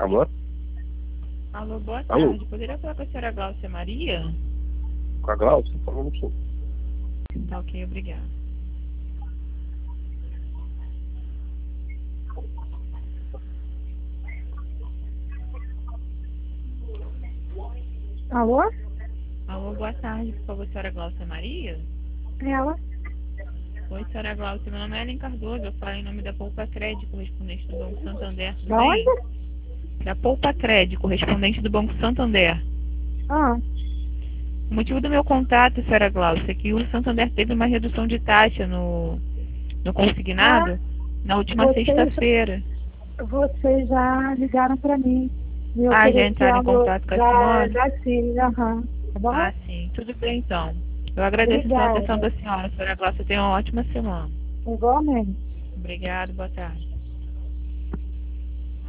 Alô? Alô, boa Alô? tarde. Poderia falar com a senhora Gláucia Maria? Com a Glaucia? Falando sim. Tá ok, obrigada. Alô? Alô, boa tarde. Por favor, senhora Gláucia Maria? Ela? Oi, senhora Gláucia. Meu nome é Ellen Cardoso. Eu falo em nome da Poupa Crédito, correspondente do Banco Santander. Tudo Da bem? onde? Da Poupa Crédito, correspondente do Banco Santander. Ah, O motivo do meu contato, senhora Gláucia, é que o Santander teve uma redução de taxa no consignado na última vocês, sexta-feira. vocês já ligaram para mim. Me Ah, já entraram em oferecendo, contato com a senhora? já sim, aham. Tá bom? Ah, sim. Tudo bem, então. Eu agradeço pela atenção Obrigada. da senhora. A senhora Gláucia tenha uma ótima semana. Igualmente. Obrigado, boa tarde.